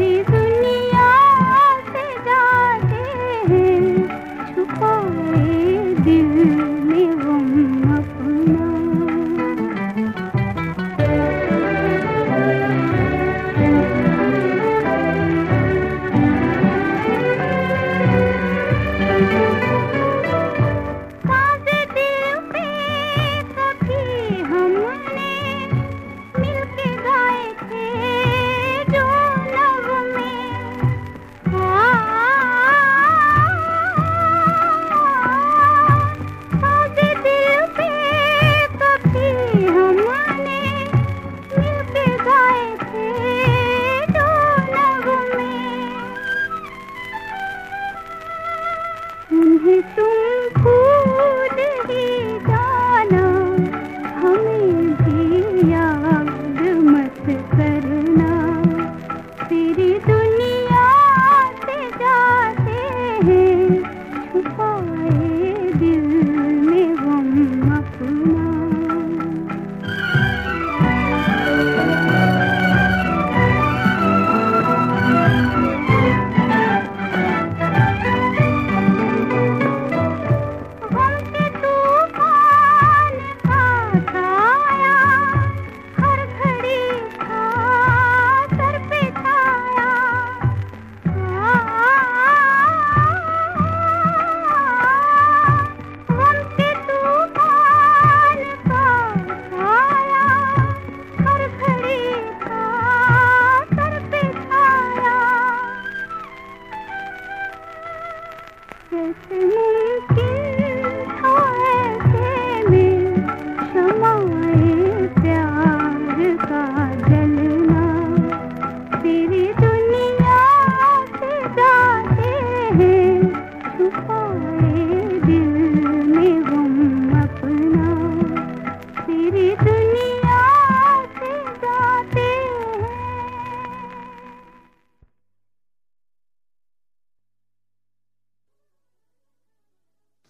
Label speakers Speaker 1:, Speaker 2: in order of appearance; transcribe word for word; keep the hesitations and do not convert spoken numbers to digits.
Speaker 1: दुनिया से जाते हैं, छुपाए दिल में गम अपना। साज़े दिल पे कभी हमने मिलके गाए थे जो नग़्मे, साज़े दिल पे कभी हमने मिलके गाए थे जो नग़्मे, उन्हें तुम भूल ही जाना, हमें भी याद मत करना। तेरी दुनिया